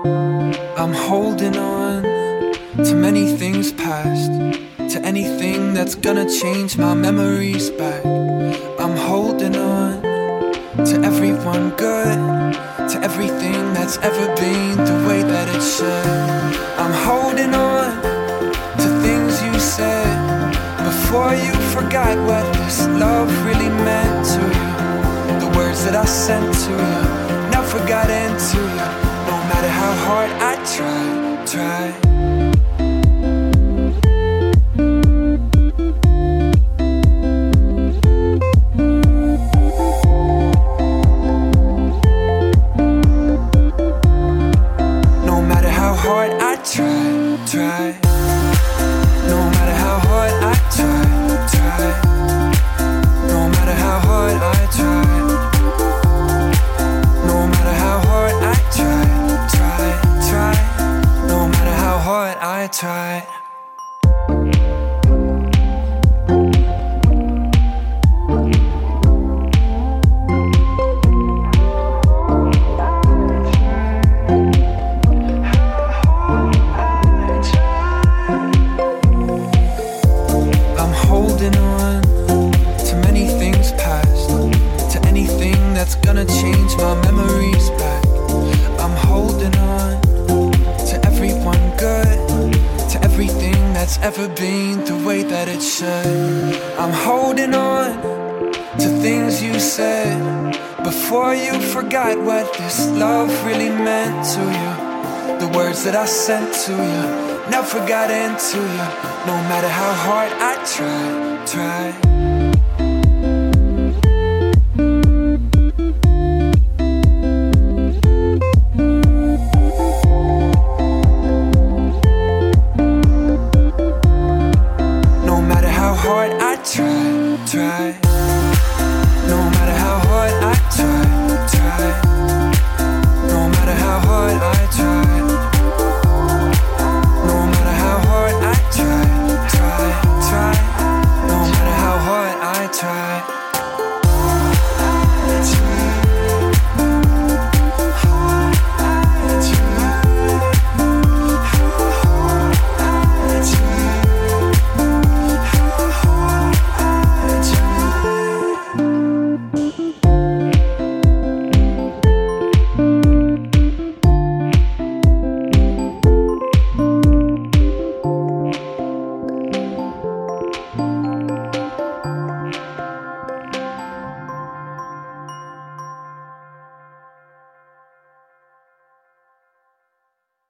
I'm holding on to many things past, to anything that's gonna change my memories back. I'm holding on to everyone good, to everything that's ever been the way that it should. I'm holding on to things you said before you forgot what this love really meant to you. The words that I sent to you never got into you, no matter how hard I try. Hard I try. No matter how hard I try. No matter how hard I try. No matter how hard I try. No matter how hard I try. That's gonna change my memories back. I'm holding on to everyone good, to everything that's ever been the way that it should. I'm holding on to things you said before you forgot what this love really meant to you. The words that I sent to you never got into you, no matter how hard I try.